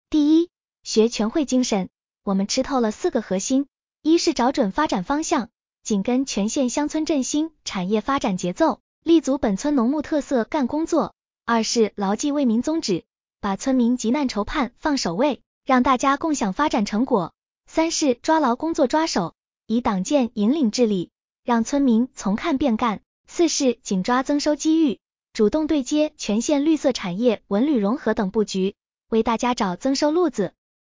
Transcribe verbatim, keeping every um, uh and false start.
第一，学全会精神，我们吃透了四个核心，一是找准发展方向，紧跟全县乡村振兴产业发展节奏，立足本村农牧特色干工作；二是牢记为民宗旨，把村民急难愁盼放首位，让大家共享发展成果；三是抓牢工作抓手，以党建引领治理，让村民从看变干；四是紧抓增收机遇，主动对接全县绿色产业文旅融合等布局，为大家找增收路子。